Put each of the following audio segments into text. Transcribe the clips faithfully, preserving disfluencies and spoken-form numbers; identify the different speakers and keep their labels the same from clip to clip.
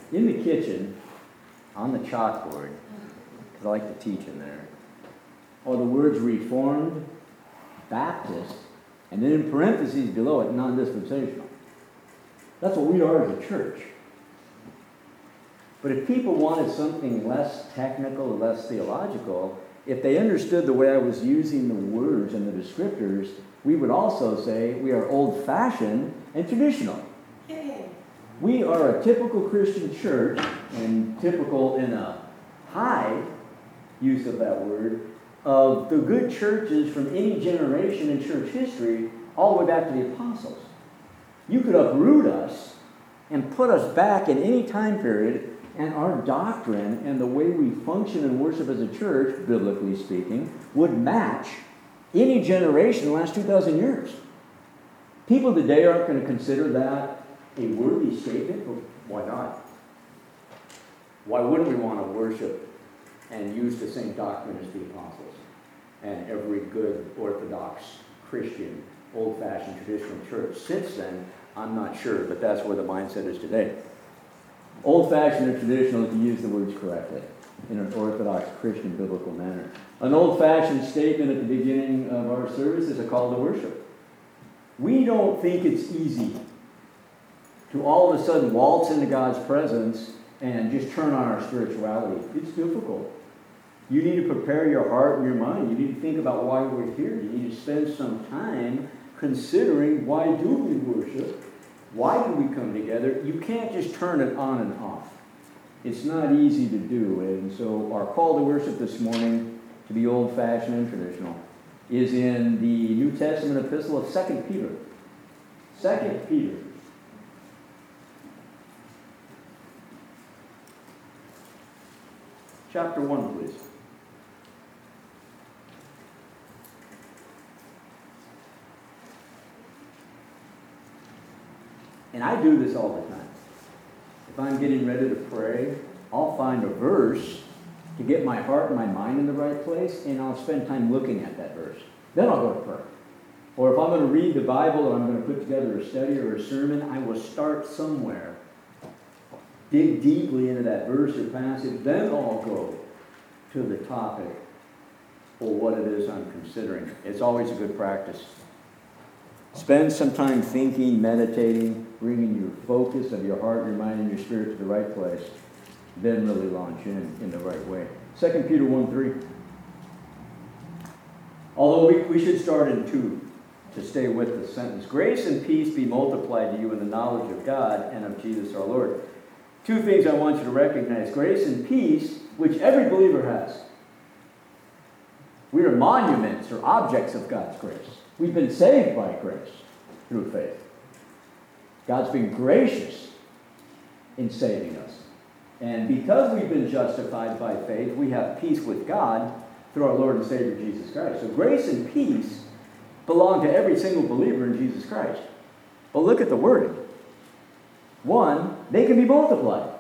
Speaker 1: in the kitchen, on the chalkboard, because I like to teach in there, are the words Reformed, Baptist, and then in parentheses below it, non-dispensational. That's what we are as a church. But if people wanted something less technical, less theological, if they understood the way I was using the words and the descriptors, we would also say we are old-fashioned and traditional. We are a typical Christian church, and typical in a high use of that word, of the good churches from any generation in church history all the way back to the apostles. You could uproot us and put us back in any time period, and our doctrine and the way we function and worship as a church, biblically speaking, would match any generation in the last two thousand years. People today aren't going to consider that a worthy statement, but why not? Why wouldn't we want to worship and use the same doctrine as the apostles and every good Orthodox Christian, old-fashioned traditional church? Since then, I'm not sure, but that's where the mindset is today. Old-fashioned and traditional, if you use the words correctly, in an Orthodox Christian biblical manner. An old-fashioned statement at the beginning of our service is a call to worship. We don't think it's easy to all of a sudden waltz into God's presence and just turn on our spirituality. It's difficult. You need to prepare your heart and your mind. You need to think about why we're here. You need to spend some time considering, why do we worship? Why do we come together? You can't just turn it on and off. It's not easy to do. And so our call to worship this morning, to be old-fashioned and traditional, is in the New Testament epistle of Second Peter. Second Peter. Chapter one, please. And I do this all the time. If I'm getting ready to pray, I'll find a verse to get my heart and my mind in the right place, and I'll spend time looking at that verse. Then I'll go to prayer. Or if I'm going to read the Bible or I'm going to put together a study or a sermon, I will start somewhere. Dig deeply into that verse or passage, then I'll go to the topic or what it is I'm considering. It's always a good practice. Spend some time thinking, meditating, bringing your focus of your heart, your mind, and your spirit to the right place. Then really launch in in the right way. Second Peter one three. Although we, we should start in two to stay with the sentence. Grace and peace be multiplied to you in the knowledge of God and of Jesus our Lord. Two things I want you to recognize. Grace and peace, which every believer has. We are monuments or objects of God's grace. We've been saved by grace through faith. God's been gracious in saving us. And because we've been justified by faith, we have peace with God through our Lord and Savior Jesus Christ. So grace and peace belong to every single believer in Jesus Christ. But look at the wording. One, they can be multiplied.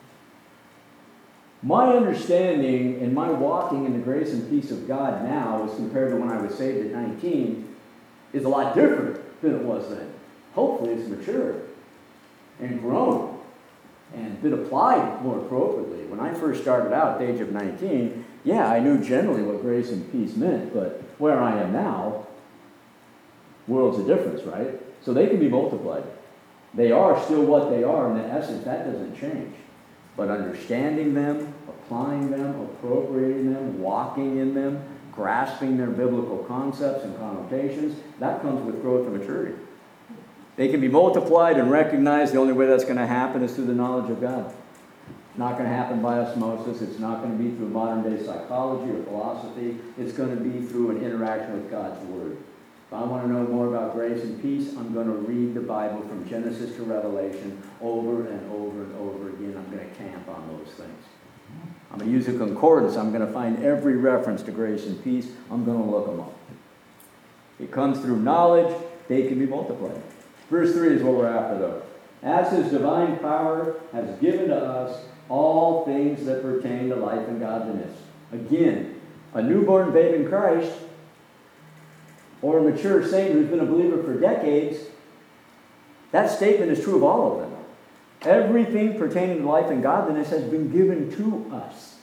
Speaker 1: My understanding and my walking in the grace and peace of God now as compared to when I was saved at nineteen is a lot different than it was then. Hopefully it's matured and grown and been applied more appropriately. When I first started out at the age of nineteen, yeah, I knew generally what grace and peace meant, but where I am now, world's a difference, right? So they can be multiplied. They are still what they are, and in essence, that doesn't change. But understanding them, applying them, appropriating them, walking in them, grasping their biblical concepts and connotations, that comes with growth and maturity. They can be multiplied and recognized. The only way that's going to happen is through the knowledge of God. It's not going to happen by osmosis. It's not going to be through modern-day psychology or philosophy. It's going to be through an interaction with God's Word. If I want to know more about grace and peace, I'm going to read the Bible from Genesis to Revelation over and over and over again. I'm going to camp on those things. I'm going to use a concordance. I'm going to find every reference to grace and peace. I'm going to look them up. It comes through knowledge. They can be multiplied. Verse three is what we're after, though. As His divine power has given to us all things that pertain to life and godliness. Again, a newborn babe in Christ or a mature saint who's been a believer for decades, that statement is true of all of them. Everything pertaining to life and godliness has been given to us.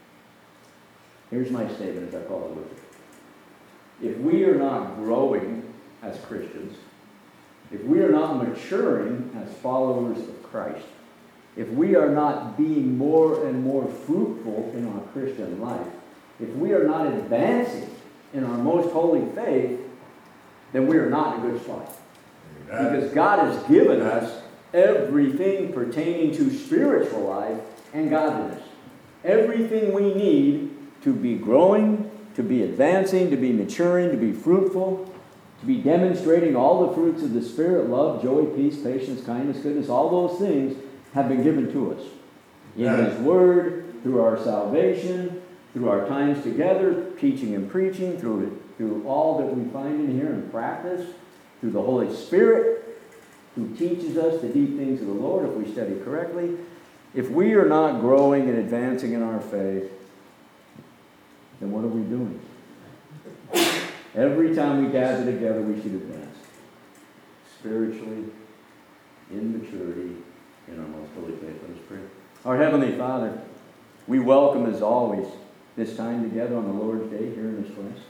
Speaker 1: Here's my statement as I call it with it. If we are not growing as Christians, if we are not maturing as followers of Christ, if we are not being more and more fruitful in our Christian life, if we are not advancing in our most holy faith, then we are not in a good spot. Because God has given us everything pertaining to spiritual life and godliness. Everything we need to be growing, to be advancing, to be maturing, to be fruitful, to be demonstrating all the fruits of the Spirit, love, joy, peace, patience, kindness, goodness, all those things have been given to us. In His Word, through our salvation, through our times together, teaching and preaching, through, through all that we find in here and practice, through the Holy Spirit, who teaches us the deep things of the Lord if we study correctly. If we are not growing and advancing in our faith, then what are we doing? Every time we gather together, we should advance. Spiritually, in maturity, in our most holy faith. Let us pray. Our Heavenly Father, we welcome as always this time together on the Lord's Day here in this place.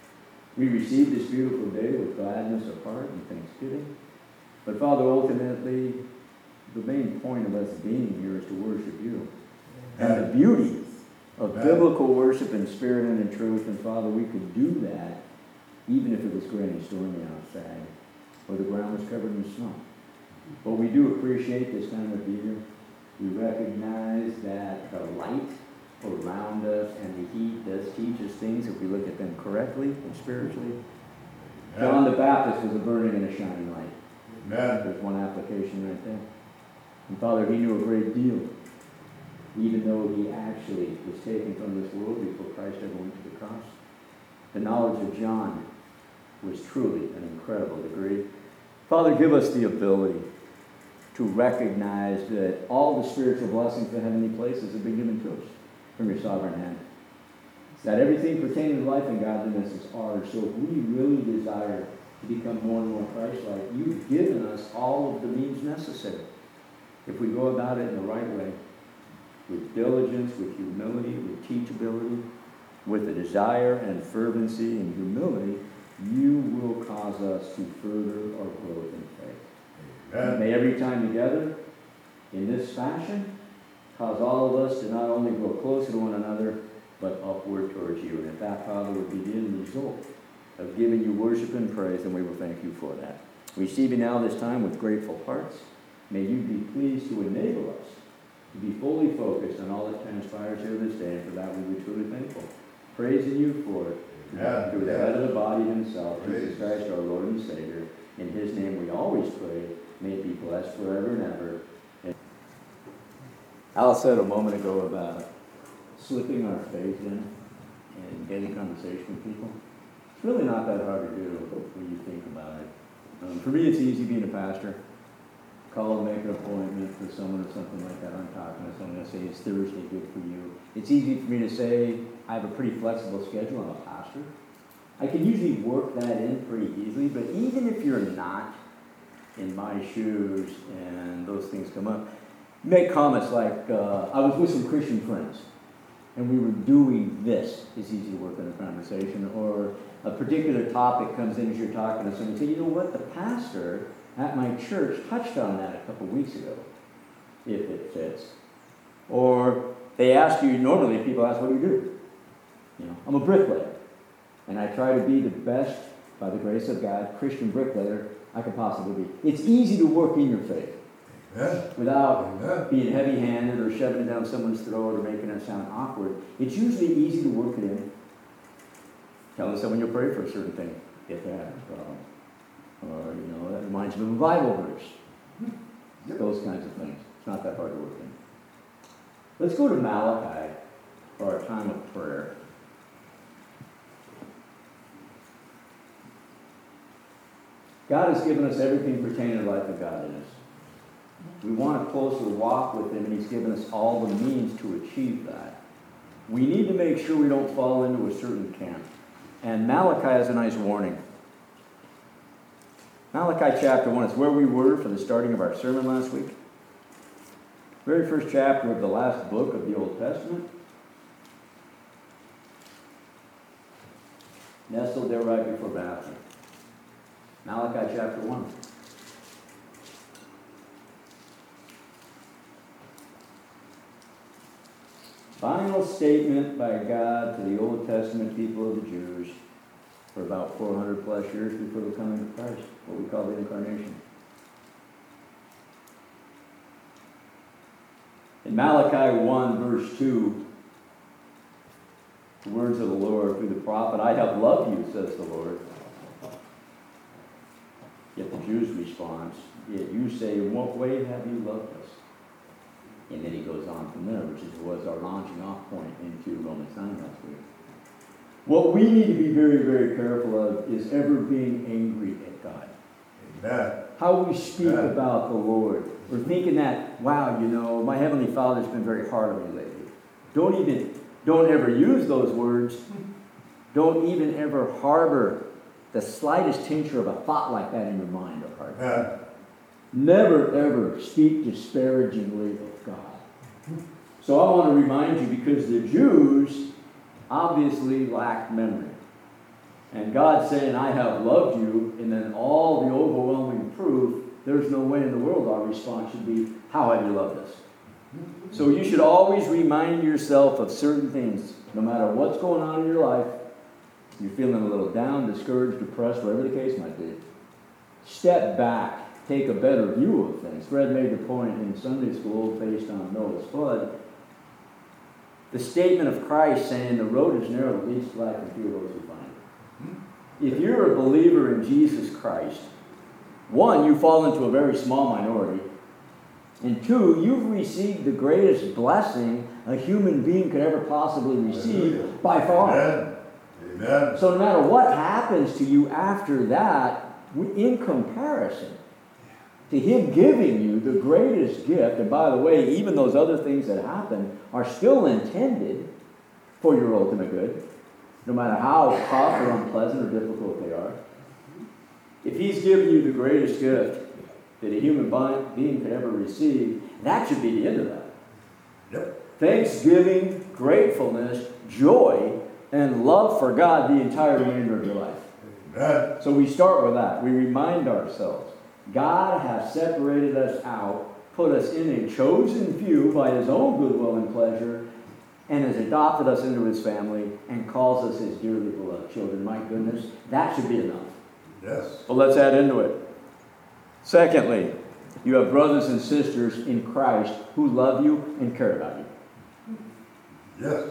Speaker 1: We receive this beautiful day with gladness of heart and thanksgiving. But Father, ultimately, the main point of us being here is to worship you. And the beauty of biblical worship in spirit and in truth. And Father, we could do that even if it was gray and stormy outside or the ground was covered in snow. But we do appreciate this time of year. We recognize that the light around us and the heat does teach us things if we look at them correctly and spiritually. Amen. John the Baptist was a burning and a shining light. Amen. There's one application right there. And Father, he knew a great deal, even though he actually was taken from this world before Christ ever went to the cross. The knowledge of John was truly an incredible degree. Father, give us the ability to recognize that all the spiritual blessings in heavenly places have been given to us from your sovereign hand. That everything pertaining to life and godliness is ours. So if we really desire to become more and more Christ-like, you've given us all of the means necessary. If we go about it in the right way, with diligence, with humility, with teachability, with a desire and fervency and humility, you will cause us to further our growth in faith. Amen. May every time together, in this fashion, cause all of us to not only grow closer to one another, but upward towards you. And if that, Father, would be the end result of giving you worship and praise, then we will thank you for that. Receive you now this time with grateful hearts. May you be pleased to enable us to be fully focused on all that transpires here this day, and for that we be truly thankful. Praising you for it, yeah, through yeah. the head of the body himself, Jesus Christ, our Lord and Savior. In his name we always pray. May it be blessed forever and ever. And Al said a moment ago about slipping our faith in and getting conversation with people. It's really not that hard to do when you think about it. Um, for me, it's easy being a pastor. Call and make an appointment for someone or something like that. I'm talking to someone, I say, is Thursday good for you? It's easy for me to say, I have a pretty flexible schedule. I'm a pastor. I can usually work that in pretty easily, but even if you're not in my shoes and those things come up, make comments like, uh, I was with some Christian friends and we were doing this. It's easy to work in a conversation. Or a particular topic comes in as you're talking to someone. Say, you know what, the pastor at my church touched on that a couple weeks ago, if it fits. Or they ask you, normally people ask, what do you do? You know, I'm a bricklayer. And I try to be the best, by the grace of God, Christian bricklayer I could possibly be. It's easy to work in your faith. Amen. Without Amen. Being heavy-handed or shoving it down someone's throat or making it sound awkward. It's usually easy to work it in. Telling someone you'll pray for a certain thing if they're having a problem. Or, you know, that reminds me of a Bible verse. Yep. Those kinds of things. It's not that hard to work in. Let's go to Malachi for our time of prayer. God has given us everything pertaining to life and godliness. We want a closer walk with him, and he's given us all the means to achieve that. We need to make sure we don't fall into a certain camp. And Malachi has a nice warning. Malachi chapter one is where we were for the starting of our sermon last week. Very first chapter of the last book of the Old Testament. Nestled there right before Matthew. Malachi chapter one. Final statement by God to the Old Testament people of the Jews for about four hundred plus years before the coming of Christ, what we call the Incarnation. In Malachi one, verse two, the words of the Lord through the prophet, I have loved you, says the Lord. Yet the Jews' response, yet you say, in what way have you loved us? And then he goes on from there, which is, was our launching off point into Romans nine last week. What we need to be very, very careful of is ever being angry at God.
Speaker 2: Amen.
Speaker 1: How we speak
Speaker 2: Amen.
Speaker 1: about the Lord. We're thinking that, wow, you know, my Heavenly Father's been very hard on me lately. Don't even, don't ever use those words. Don't even ever harbor the slightest tincture of a thought like that in your mind or heart.
Speaker 2: Amen.
Speaker 1: Never, ever speak disparagingly of God. So I want to remind you, because the Jews obviously lacked memory. And God saying, I have loved you, and then all the overwhelming proof, there's no way in the world our response should be, how have you loved us? So you should always remind yourself of certain things, no matter what's going on in your life. You're feeling a little down, discouraged, depressed, whatever the case might be. Step back. Take a better view of things. Fred made the point in Sunday school based on Noah's flood. The statement of Christ saying the road is narrow, that leads to life, and few of those who find it. If you're a believer in Jesus Christ, one, you fall into a very small minority. And two, you've received the greatest blessing a human being could ever possibly receive. Hallelujah. By far.
Speaker 2: Amen. Amen.
Speaker 1: So no matter what happens to you after that, in comparison to Him giving you the greatest gift, and by the way, even those other things that happen are still intended for your ultimate good, no matter how tough or unpleasant or difficult they are. If He's given you the greatest gift that a human being could ever receive, that should be the end of that.
Speaker 2: Yep.
Speaker 1: Thanksgiving, gratefulness, joy, and love for God the entire remainder of your life.
Speaker 2: Amen.
Speaker 1: So we start with that. We remind ourselves, God has separated us out, put us in a chosen few by His own goodwill and pleasure, and has adopted us into His family and calls us His dearly beloved children. My goodness, that should be enough.
Speaker 2: Yes.
Speaker 1: But let's add into it. Secondly, you have brothers and sisters in Christ who love you and care about you.
Speaker 2: Yes.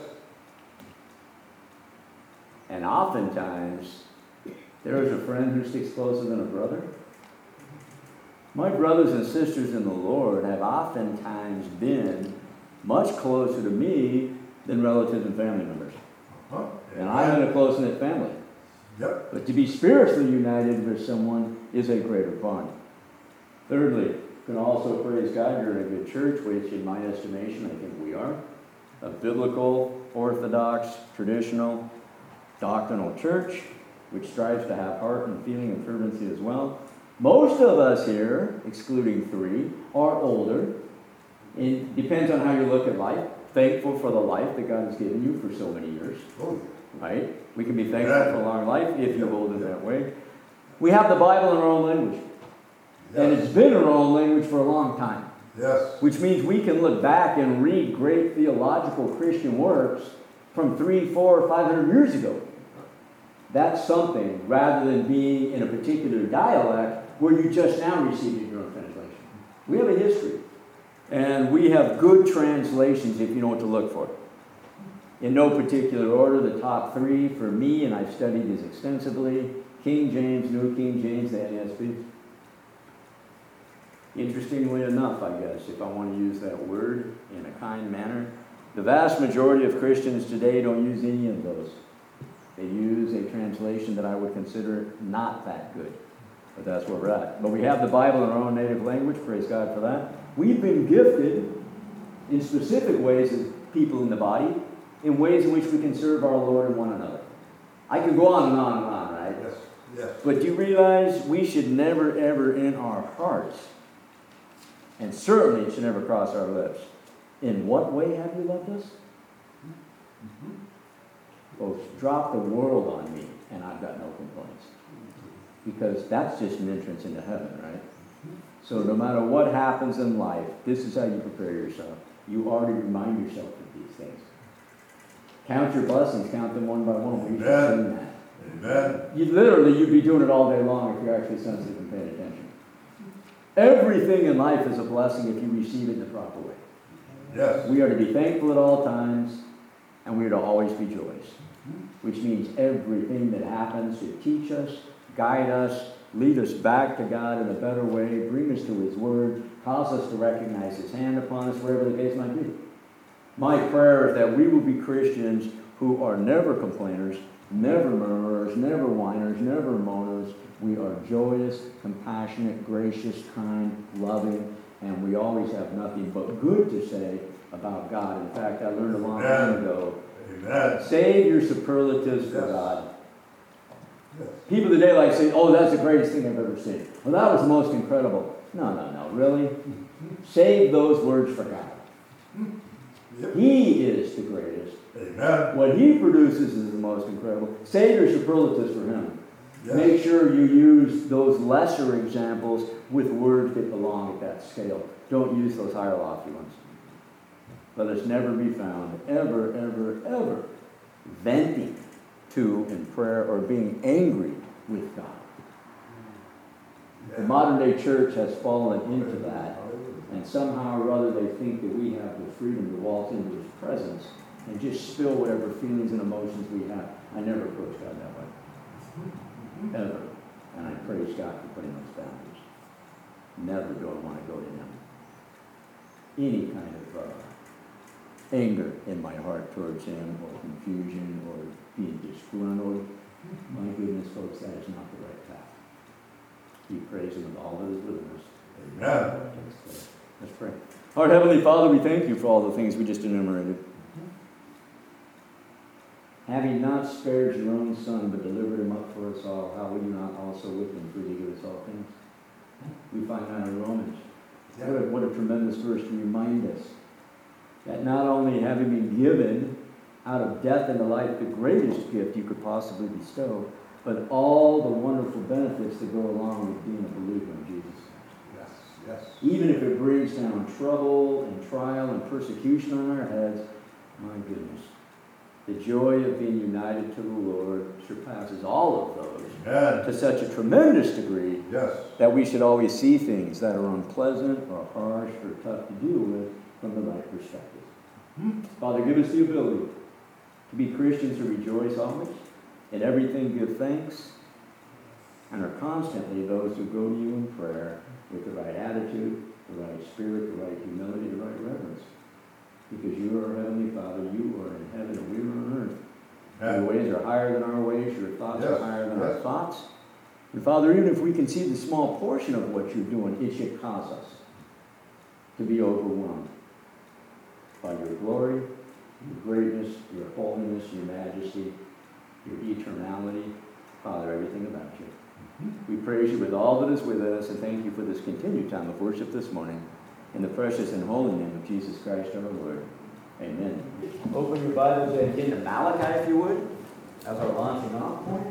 Speaker 1: And oftentimes, there is a friend who sticks closer than a brother. My brothers and sisters in the Lord have oftentimes been much closer to me than relatives and family members.
Speaker 2: Uh-huh.
Speaker 1: And I'm in a close-knit family.
Speaker 2: Yep.
Speaker 1: But to be spiritually united with someone is a greater bond. Thirdly, you can also praise God, you're in a good church, which in my estimation, I think we are. A biblical, orthodox, traditional, doctrinal church, which strives to have heart and feeling and fervency as well. Most of us here, excluding three, are older. It depends on how you look at life. Thankful for the life that God has given you for so many years.
Speaker 2: Oh.
Speaker 1: Right? We can be thankful for a long life if you hold it that way. We have the Bible in our own language.
Speaker 2: Yes.
Speaker 1: And it's been in our own language for a long time.
Speaker 2: Yes.
Speaker 1: Which means we can look back and read great theological Christian works from three, four, five hundred years ago. That's something, rather than being in a particular dialect where you just now received your own translation. We have a history. And we have good translations if you know what to look for. In no particular order, the top three for me, and I've studied these extensively, King James, New King James, the N A S B. Interestingly enough, I guess, if I want to use that word in a kind manner, the vast majority of Christians today don't use any of those. They use a translation that I would consider not that good. But that's where we're at. But we have the Bible in our own native language. Praise God for that. We've been gifted in specific ways as people in the body, in ways in which we can serve our Lord and one another. I can go on and on and on, right?
Speaker 2: Yes. Yes.
Speaker 1: But do you realize we should never, ever in our hearts And certainly it should never cross our lips. In what way have you loved us? Folks, drop the world on me, and I've got no complaints. Because that's just an entrance into heaven, right? So no matter what happens in life, this is how you prepare yourself. You already remind yourself of these things. Count your blessings, count them one by one. We should sing that.
Speaker 2: Amen.
Speaker 1: You literally, you'd be doing it all day long if you're actually sensitive and paying attention. Everything in life is a blessing if you receive it in the proper way.
Speaker 2: Yes.
Speaker 1: We are to be thankful at all times, and we are to always rejoice. Which means everything that happens should teach us, guide us, lead us back to God in a better way, bring us to His Word, cause us to recognize His hand upon us, wherever the case might be. My prayer is that we will be Christians who are never complainers, never murmurers, never whiners, never moaners. We are joyous, compassionate, gracious, kind, loving, and we always have nothing but good to say about God. In fact, I learned a long time ago,
Speaker 2: Amen.
Speaker 1: save your superlatives for
Speaker 2: Yes.
Speaker 1: God.
Speaker 2: Yes.
Speaker 1: People today like say, oh, that's the greatest thing I've ever seen. Well, that was the most incredible. No, no, no, really? Save those words for God.
Speaker 2: Yep.
Speaker 1: He is the greatest.
Speaker 2: Amen.
Speaker 1: What He produces is the most incredible. Save your superlatives for Him.
Speaker 2: Yes.
Speaker 1: Make sure you use those lesser examples with words that belong at that scale. Don't use those higher lofty ones. Let us never be found ever, ever, ever venting to in prayer or being angry with God. The modern day church has fallen into that, and somehow or other they think that we have the freedom to waltz into His presence and just spill whatever feelings and emotions we have. I never approach God that way. Ever. And I praise God for putting those boundaries. Never do I want to go to Him. Any kind of uh, anger in my heart towards Him, or confusion, or being disgruntled. My goodness, folks, that is not the right path. We praise Him with all that is within us.
Speaker 2: Amen.
Speaker 1: Let's, let's pray. Our Heavenly Father, we thank You for all the things we just enumerated. Having not spared Your own Son, but delivered Him up for us all, how will You not also with Him freely give us all things? We find that in Romans. What a, what a tremendous verse to remind us that not only having been given out of death into life the greatest gift You could possibly bestow, but all the wonderful benefits that go along with being a believer in Jesus.
Speaker 2: Yes. Yes.
Speaker 1: Even if it brings down trouble and trial and persecution on our heads, my goodness, the joy of being united to the Lord surpasses all of those
Speaker 2: Amen.
Speaker 1: to such a tremendous degree
Speaker 2: Yes.
Speaker 1: that we should always see things that are unpleasant or harsh or tough to deal with from the right perspective.
Speaker 2: Hmm.
Speaker 1: Father, give us the ability to be Christians who rejoice always, in everything give thanks, and are constantly those who go to You in prayer with the right attitude, the right spirit, the right humility, the right reverence. Because You are our Heavenly Father, You are in heaven and we are on earth. Your ways are higher than our ways, Your thoughts
Speaker 2: Yes.
Speaker 1: are higher than our
Speaker 2: Yes.
Speaker 1: thoughts. And Father, even if we can see the small portion of what You're doing, it should cause us to be overwhelmed by Your glory, Your greatness, Your holiness, Your majesty, Your eternality. Father, everything about You. We praise You with all that is with us, and thank You for this continued time of worship this morning. In the precious and holy name of Jesus Christ our Lord. Amen. Open your Bibles and get to Malachi, if you would, as our launching off point.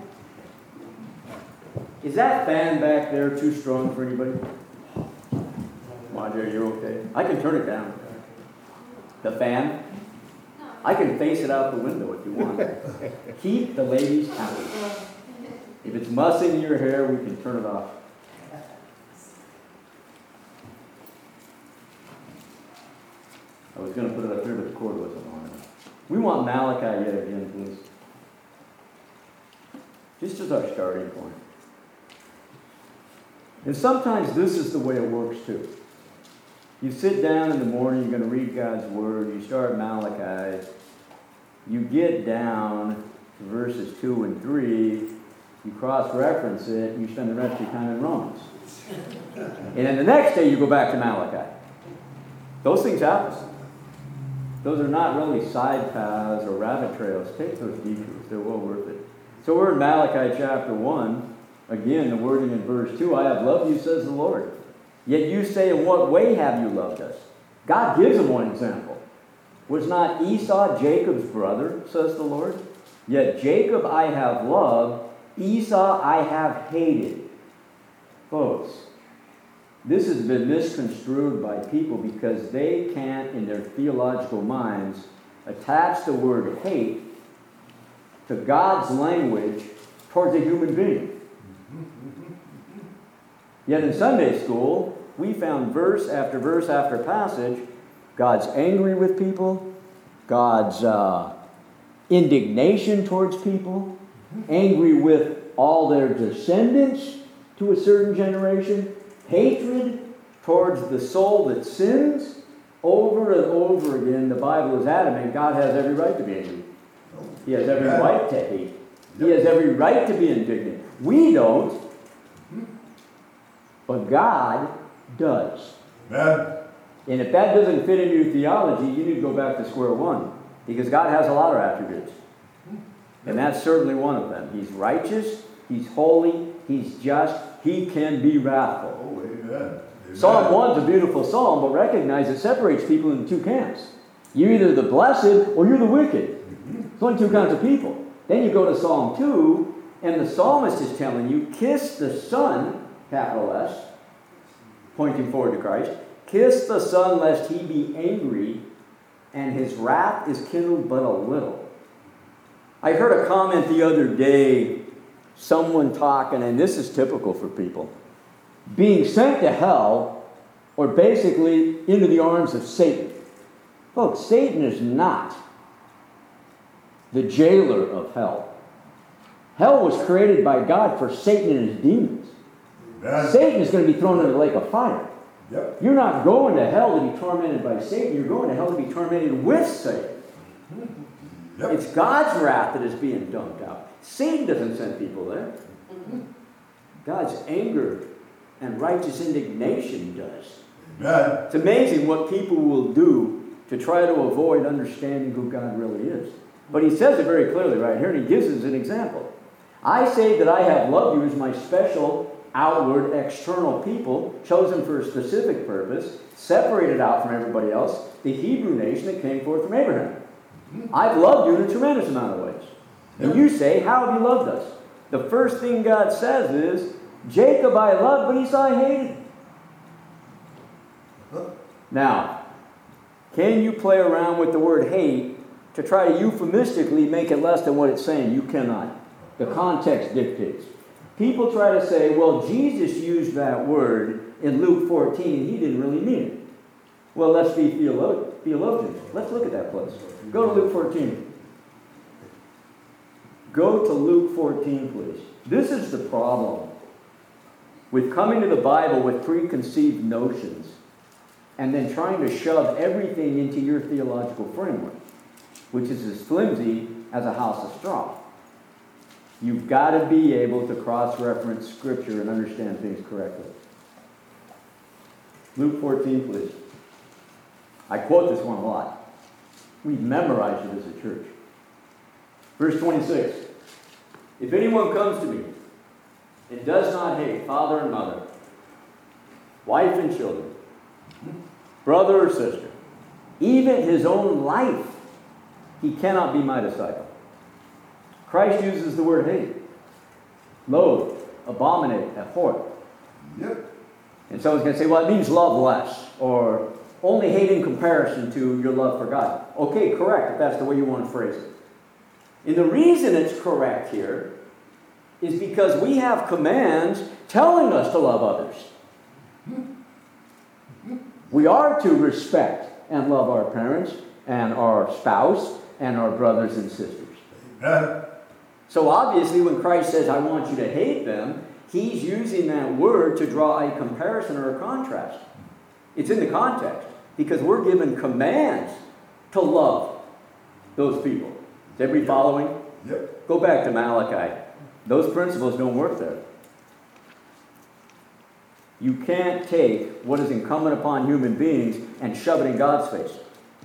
Speaker 1: Is that fan back there too strong for anybody? Roger, you're okay? I can turn it down. The fan? I can face it out the window if you want. Keep the ladies happy. If it's mussing your hair, we can turn it off. I was going to put it up here, but the cord wasn't long enough. We want Malachi yet again, please. Just as our starting point. And sometimes this is the way it works too. You sit down in the morning, you're going to read God's Word, you start Malachi, you get down to verses two and three, you cross-reference it, and you spend the rest of your time in Romans. And then the next day you go back to Malachi. Those things happen. Those are not really side paths or rabbit trails. Take those detours. They're well worth it. So we're in Malachi chapter one. Again, the wording in verse two, I have loved you, says the Lord. Yet you say, in what way have you loved us? God gives them one example. Was not Esau Jacob's brother, says the Lord? Yet Jacob I have loved, Esau I have hated. Folks, this has been misconstrued by people because they can't, in their theological minds, attach the word hate to God's language towards a human being. Yet in Sunday school, we found verse after verse after passage, God's angry with people, God's uh, indignation towards people, angry with all their descendants to a certain generation, hatred towards the soul that sins. Over and over again, the Bible is adamant God has every right to be angry. He has every right to hate. He has every right to be indignant. We don't, but God does.
Speaker 2: Amen.
Speaker 1: And if that doesn't fit into your theology, you need to go back to square one. Because God has a lot of attributes. And that's certainly one of them. He's righteous, He's holy, He's just, He can be wrathful.
Speaker 2: Oh, amen. Amen.
Speaker 1: Psalm one is a beautiful psalm, but recognize it separates people into two camps. You're either the blessed or you're the wicked. There's only two kinds of people. Then you go to Psalm two, and the psalmist is telling you, kiss the Son, capital S, pointing forward to Christ, kiss the Son lest He be angry, and His wrath is kindled but a little. I heard a comment the other day, someone talking, and this is typical for people, being sent to hell, or basically into the arms of Satan. Folks, Satan is not the jailer of hell. Hell was created by God for Satan and his demons.
Speaker 2: Amen.
Speaker 1: Satan is going to be thrown into the lake of fire.
Speaker 2: Yep.
Speaker 1: You're not going to hell to be tormented by Satan. You're going to hell to be tormented with Satan.
Speaker 2: Yep.
Speaker 1: It's God's wrath that is being dumped out. Satan doesn't send people there. God's anger and righteous indignation does.
Speaker 2: Amen.
Speaker 1: It's amazing what people will do to try to avoid understanding who God really is. But He says it very clearly right here, and He gives us an example. I say that I have loved you as my special, outward, external people, chosen for a specific purpose, separated out from everybody else, the Hebrew nation that came forth from Abraham. I've loved you in a tremendous amount of ways. And you say, how have you loved us? The first thing God says is, Jacob I loved, but Esau I hated. Now, can you play around with the word hate to try to euphemistically make it less than what it's saying? You cannot. The context dictates. People try to say, well, Jesus used that word in Luke fourteen, He didn't really mean it. Well, let's be theolo- theologians. Let's look at that place. Go to Luke fourteen. Go to Luke fourteen, please. This is the problem with coming to the Bible with preconceived notions and then trying to shove everything into your theological framework, which is as flimsy as a house of straw. You've got to be able to cross-reference Scripture and understand things correctly. Luke fourteen, please. I quote this one a lot. We've memorized it as a church. Verse twenty-six. If anyone comes to me and does not hate father and mother, wife and children, brother or sister, even his own life, he cannot be my disciple. Christ uses the word hate. Loathe, abominate, abhor.
Speaker 2: Yep.
Speaker 1: And someone's going to say, well, it means love less, or only hate in comparison to your love for God. Okay, correct, if that's the way you want to phrase it. And the reason it's correct here is because we have commands telling us to love others. We are to respect and love our parents and our spouse and our brothers and sisters.
Speaker 2: Amen.
Speaker 1: So obviously when Christ says, I want you to hate them, He's using that word to draw a comparison or a contrast. It's in the context because we're given commands to love those people. Is everybody following?
Speaker 2: Yep.
Speaker 1: Go back to Malachi. Those principles don't work there. You can't take what is incumbent upon human beings and shove it in God's face.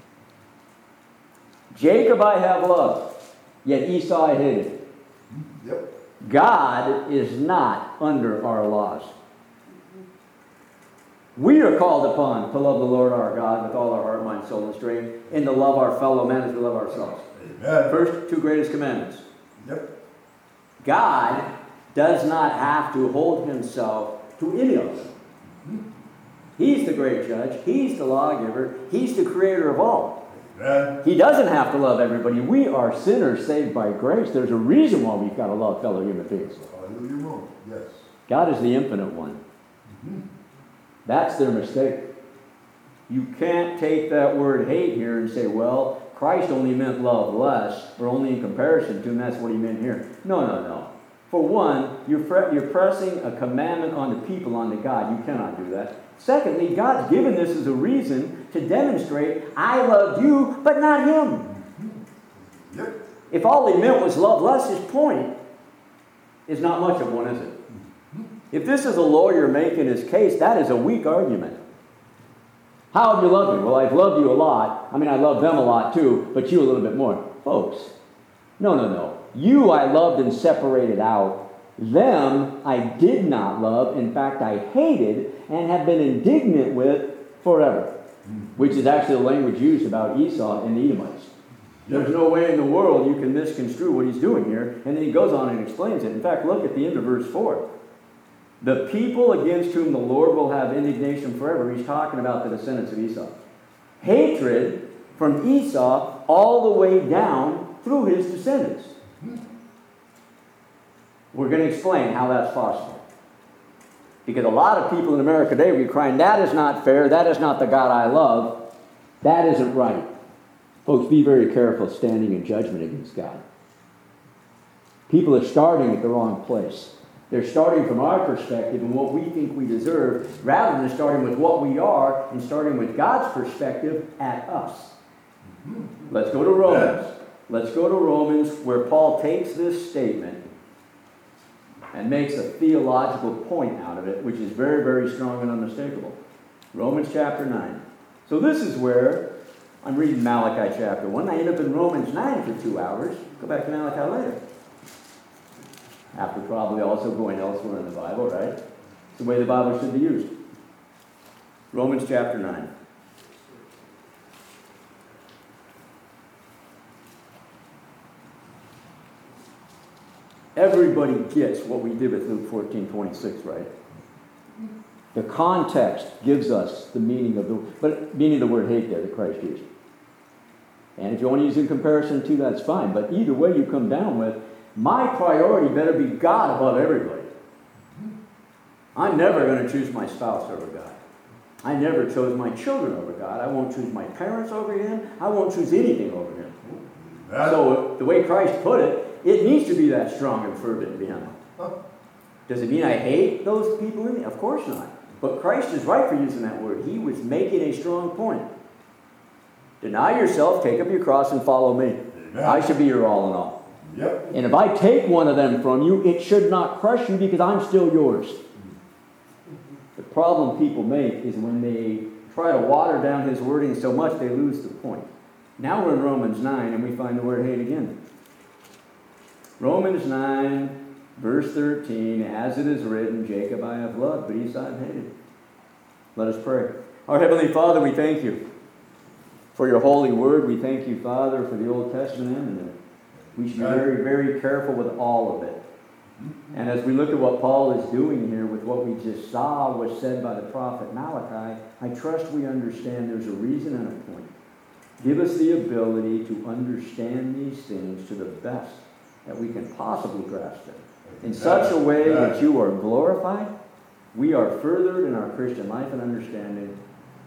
Speaker 1: Jacob I have loved, yet Esau I hated.
Speaker 2: Yep.
Speaker 1: God is not under our laws. We are called upon to love the Lord our God with all our heart, mind, soul, and strength, and to love our fellow men as we love ourselves.
Speaker 2: Amen.
Speaker 1: First two greatest commandments.
Speaker 2: Yep.
Speaker 1: God does not have to hold himself to any of them. He's the great judge. He's the lawgiver. He's the creator of all.
Speaker 2: Amen.
Speaker 1: He doesn't have to love everybody. We are sinners saved by grace. There's a reason why we've got to love fellow human beings.
Speaker 2: Hallelujah, Lord. Yes.
Speaker 1: God is the infinite one.
Speaker 2: Mm-hmm.
Speaker 1: That's their mistake. You can't take that word hate here and say, well, Christ only meant love less, or only in comparison to, and that's what he meant here. No, no, no. For one, you're, pre- you're pressing a commandment on the people, on the God. You cannot do that. Secondly, God's given this as a reason to demonstrate, I loved you, but not him.
Speaker 2: Yep.
Speaker 1: If all he meant was love less, his point is not much of one, is it? If this is a lawyer making his case, that is a weak argument. How have you loved me? Well, I've loved you a lot. I mean, I love them a lot too, but you a little bit more. Folks, no, no, no. You I loved and separated out. Them I did not love. In fact, I hated and have been indignant with forever. Which is actually the language used about Esau and the Edomites. There's no way in the world you can misconstrue what he's doing here. And then he goes on and explains it. In fact, look at the end of verse four. The people against whom the Lord will have indignation forever. He's talking about the descendants of Esau. Hatred from Esau all the way down through his descendants. We're going to explain how that's possible. Because a lot of people in America today will be crying, that is not fair, that is not the God I love, that isn't right. Folks, be very careful standing in judgment against God. People are starting at the wrong place. They're starting from our perspective and what we think we deserve, rather than starting with what we are and starting with God's perspective at us. Let's go to Romans. Let's go to Romans, where Paul takes this statement and makes a theological point out of it, which is very, very strong and unmistakable. Romans chapter nine. So this is where I'm reading Malachi chapter one. I end up in Romans nine for two hours. Go back to Malachi later. After probably also going elsewhere in the Bible, right? It's the way the Bible should be used. Romans chapter nine. Everybody gets what we did with Luke fourteen twenty-six, right? The context gives us the meaning of the but meaning of the word hate there that Christ used. And if you want to use it in comparison to, that's fine. But either way you come down with, my priority better be God above everybody. I'm never going to choose my spouse over God. I never chose my children over God. I won't choose my parents over him. I won't choose anything over him. So the way Christ put it, it needs to be that strong and fervent behind it. Does it mean I hate those people in me? Of course not. But Christ is right for using that word. He was making a strong point. Deny yourself, take up your cross, and follow me.
Speaker 2: Amen.
Speaker 1: I should be your all in all.
Speaker 2: Yep.
Speaker 1: And if I take one of them from you, it should not crush you because I'm still yours. The problem people make is when they try to water down his wording so much they lose the point. Now we're in Romans nine and we find the word hate again. Romans nine, verse thirteen, as it is written, Jacob I have loved, but Esau I have hated. Let us pray. Our Heavenly Father, we thank you for your holy word. We thank you, Father, for the Old Testament, and we should be very, very careful with all of it. And as we look at what Paul is doing here with what we just saw was said by the prophet Malachi, I trust we understand there's a reason and a point. Give us the ability to understand these things to the best that we can possibly grasp them. In such a way that you are glorified, we are furthered in our Christian life and understanding.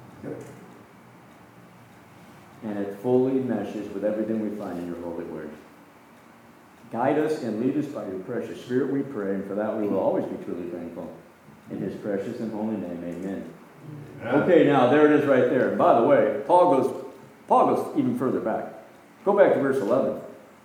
Speaker 1: And it fully meshes with everything we find in your holy word. Guide us and lead us by your precious Spirit, we pray, and for that we will always be truly thankful. In his precious and holy name, amen. Amen. Okay, now there it is right there. And by the way, Paul goes, Paul goes even further back. Go back to verse eleven.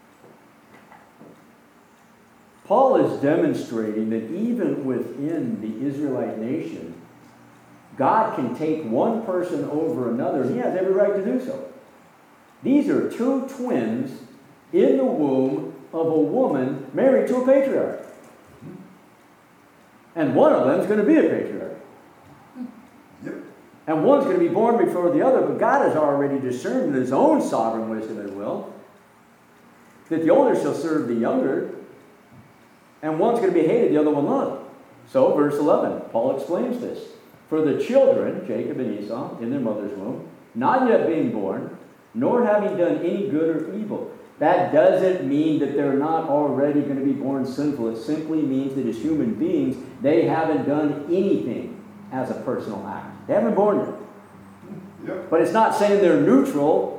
Speaker 1: Paul is demonstrating that even within the Israelite nation, God can take one person over another, and he has every right to do so. These are two twins in the womb of a woman married to a patriarch. And one of them is going to be a patriarch.
Speaker 2: Yep.
Speaker 1: And one's going to be born before the other, but God has already discerned in his own sovereign wisdom and will that the older shall serve the younger, and one's going to be hated, the other one loved. So, verse eleven, Paul explains this. For the children, Jacob and Esau, in their mother's womb, not yet being born, nor having done any good or evil. That doesn't mean that they're not already going to be born sinful. It simply means that as human beings, they haven't done anything as a personal act. They haven't been born yet.
Speaker 2: Yep.
Speaker 1: But it's not saying they're neutral.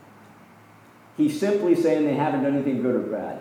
Speaker 1: He's simply saying they haven't done anything good or bad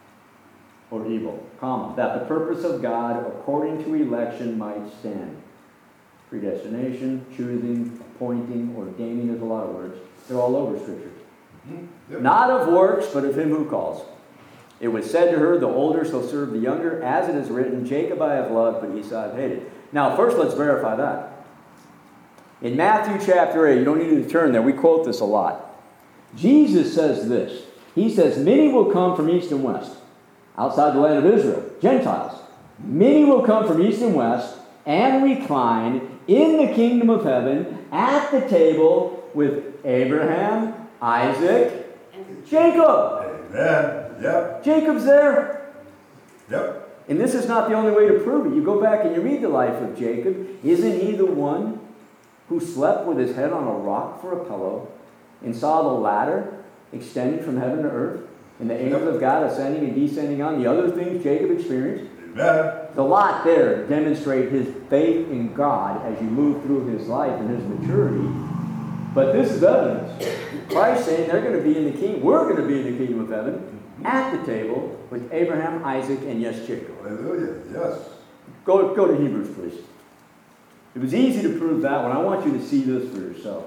Speaker 1: or evil, comma, that the purpose of God according to election might stand. Predestination, choosing, appointing, ordaining, there's a lot of words. They're all over Scripture.
Speaker 2: Yep.
Speaker 1: Not of works, but of him who calls. It was said to her, the older shall serve the younger, as it is written, Jacob I have loved, but Esau I have hated. Now, first let's verify that. In Matthew chapter eight, you don't need to turn there, we quote this a lot. Jesus says this. He says, many will come from east and west, outside the land of Israel, Gentiles. Many will come from east and west and recline in the kingdom of heaven at the table with Abraham, Isaac, Jacob.
Speaker 2: Amen. Yep.
Speaker 1: Jacob's there.
Speaker 2: Yep.
Speaker 1: And this is not the only way to prove it. You go back and you read the life of Jacob. Isn't he the one who slept with his head on a rock for a pillow and saw the ladder extending from heaven to earth and the angels of God ascending and descending on the other things Jacob experienced?
Speaker 2: Amen.
Speaker 1: There's a lot there to demonstrate his faith in God as you move through his life and his maturity. But this is evidence. Christ saying they're going to be in the kingdom, we're going to be in the kingdom of heaven at the table with Abraham, Isaac, and yes, Jacob.
Speaker 2: Hallelujah. Yes.
Speaker 1: Go, go to Hebrews, please. It was easy to prove that one. I want you to see this for yourself.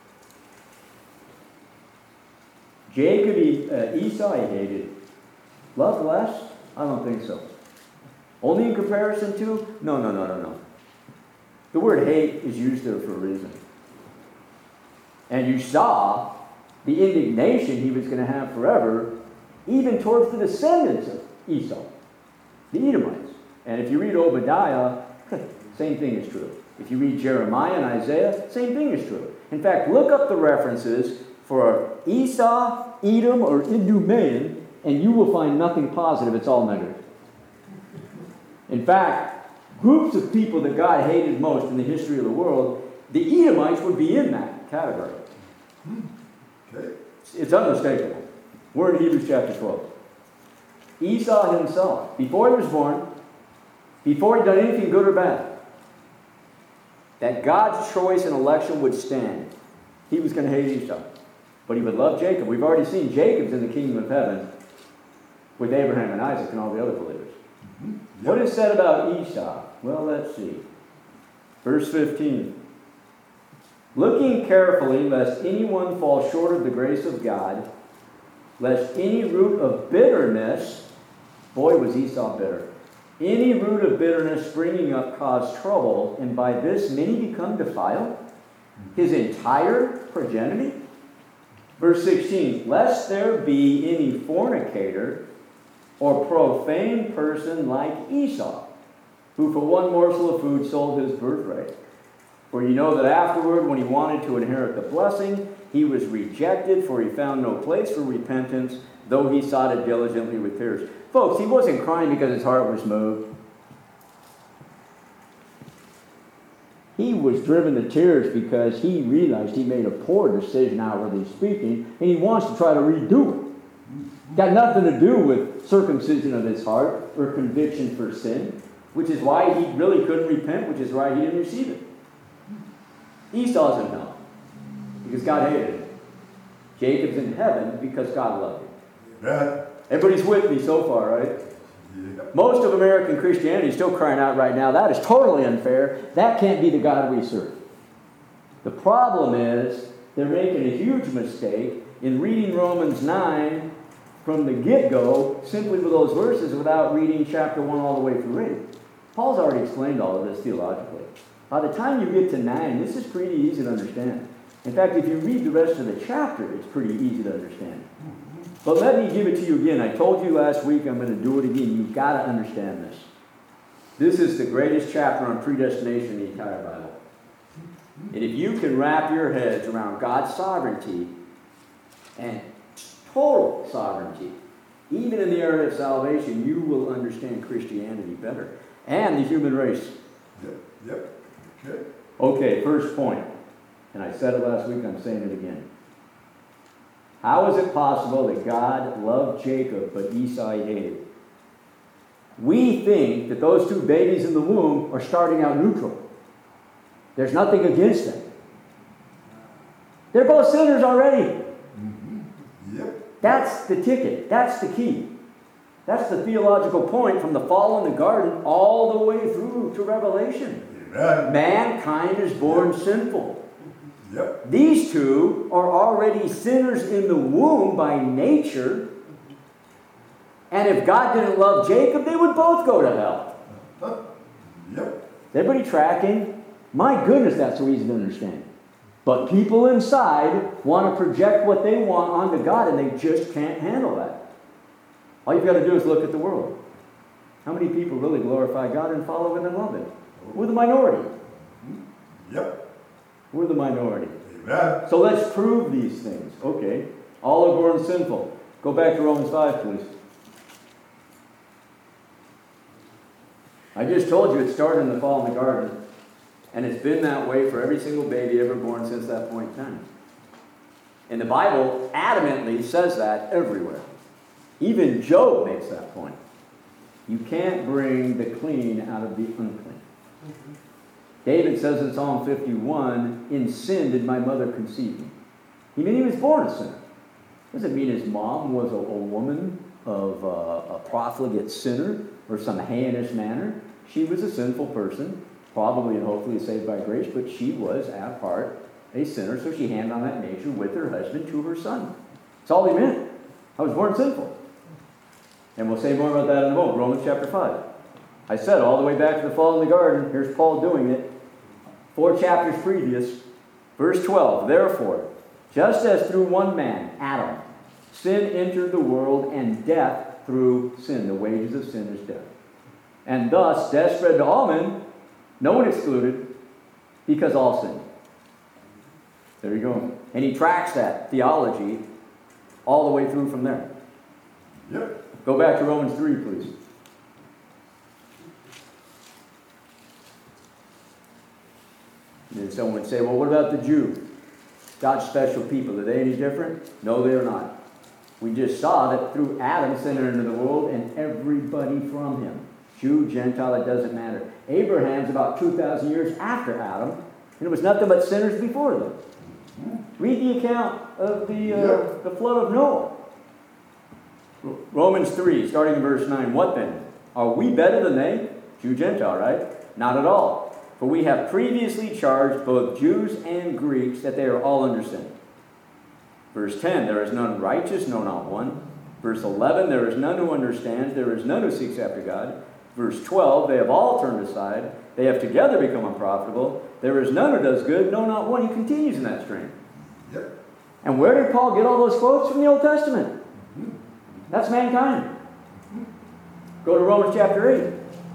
Speaker 1: Jacob, uh, Esau, he hated. Loved less? I don't think so. Only in comparison to? No, no, no, no, no. The word hate is used there for a reason. And you saw the indignation he was going to have forever, even towards the descendants of Esau, the Edomites. And if you read Obadiah, same thing is true. If you read Jeremiah and Isaiah, same thing is true. In fact, look up the references for Esau, Edom, or Idumean, and you will find nothing positive. It's all negative. In fact, groups of people that God hated most in the history of the world, the Edomites would be in that category.
Speaker 2: Okay.
Speaker 1: It's unmistakable. We're in Hebrews chapter twelve. Esau himself, before he was born, before he'd done anything good or bad, that God's choice and election would stand. He was going to hate Esau. But he would love Jacob. We've already seen Jacob's in the kingdom of heaven with Abraham and Isaac and all the other believers.
Speaker 2: Mm-hmm. Yep.
Speaker 1: What is said about Esau? Well, let's see. Verse fifteen. Looking carefully, lest anyone fall short of the grace of God, lest any root of bitterness, boy was Esau bitter, any root of bitterness springing up cause trouble, and by this many become defiled, his entire progeny. Verse sixteen, lest there be any fornicator or profane person like Esau, who for one morsel of food sold his birthright. For you know that afterward, when he wanted to inherit the blessing, he was rejected, for he found no place for repentance, though he sought it diligently with tears. Folks, he wasn't crying because his heart was moved. He was driven to tears because he realized he made a poor decision outwardly speaking, and he wants to try to redo it. Got nothing to do with circumcision of his heart or conviction for sin, which is why he really couldn't repent, which is why he didn't receive it. Esau's in hell because God hated him. Jacob's in heaven because God loved him.
Speaker 2: Amen.
Speaker 1: Everybody's with me so far, right?
Speaker 2: Yep.
Speaker 1: Most of American Christianity is still crying out right now, that is totally unfair. That can't be the God we serve. The problem is they're making a huge mistake in reading Romans nine from the get-go simply with those verses without reading chapter one all the way through eight. Paul's already explained all of this theologically. By the time you get to nine, this is pretty easy to understand. In fact, if you read the rest of the chapter, it's pretty easy to understand. But let me give it to you again. I told you last week I'm going to do it again. You've got to understand this. This is the greatest chapter on predestination in the entire Bible. And if you can wrap your heads around God's sovereignty and total sovereignty, even in the area of salvation, you will understand Christianity better and the human race.
Speaker 2: Yep, yep, okay.
Speaker 1: Okay, first point. And I said it last week, I'm saying it again. How is it possible that God loved Jacob but Esau he hated? We think that those two babies in the womb are starting out neutral. There's nothing against them. They're both sinners already.
Speaker 2: Mm-hmm. Yep.
Speaker 1: That's the ticket. That's the key. That's the theological point from the fall in the garden all the way through to Revelation.
Speaker 2: Amen.
Speaker 1: Mankind is born sinful.
Speaker 2: Yep.
Speaker 1: These two are already sinners in the womb by nature. And if God didn't love Jacob, they would both go to hell.
Speaker 2: Huh? Yep.
Speaker 1: Is everybody tracking? My goodness, that's so easy to understand. But people inside want to project what they want onto God, and they just can't handle that. All you've got to do is look at the world. How many people really glorify God and follow Him and love Him? We're the minority.
Speaker 2: Yep.
Speaker 1: We're the minority.
Speaker 2: Amen.
Speaker 1: So let's prove these things. Okay. All are born sinful. Go back to Romans five, please. I just told you it started in the fall in the garden. And it's been that way for every single baby ever born since that point in time. And the Bible adamantly says that everywhere. Even Job makes that point. You can't bring the clean out of the unclean. Mm-hmm. David says in Psalm fifty-one, in sin did my mother conceive me. He mean he was born a sinner. Doesn't mean his mom was a, a woman of uh, a profligate sinner or some heinous manner. She was a sinful person, probably and hopefully saved by grace, but she was at heart a sinner, so she handed on that nature with her husband to her son. That's all he meant. I was born sinful. And we'll say more about that in a moment. Romans chapter five. I said all the way back to the fall in the garden, here's Paul doing it. Four chapters previous, verse twelve, therefore, just as through one man, Adam, sin entered the world, and death through sin. The wages of sin is death. And thus, death spread to all men, no one excluded, because all sinned. There you go. And he tracks that theology all the way through from there.
Speaker 2: Yep.
Speaker 1: Go back to Romans three, please. And then someone would say, well, what about the Jew? God's special people. Are they any different? No, they are not. We just saw that through Adam, sin entered into the world, and everybody from him. Jew, Gentile, it doesn't matter. Abraham's about two thousand years after Adam, and it was nothing but sinners before them. Read the account of the, uh,
Speaker 2: Yeah.
Speaker 1: the flood of Noah. Romans three, starting in verse nine. What then? Are we better than they? Jew, Gentile, right? Not at all. For we have previously charged both Jews and Greeks that they are all under sin. Verse ten, there is none righteous, no, not one. Verse eleven, there is none who understands, there is none who seeks after God. Verse twelve, they have all turned aside, they have together become unprofitable. There is none who does good, no, not one. He continues in that strain.
Speaker 2: Yep.
Speaker 1: And where did Paul get all those quotes? From the Old Testament. That's mankind. Go to Romans chapter eight.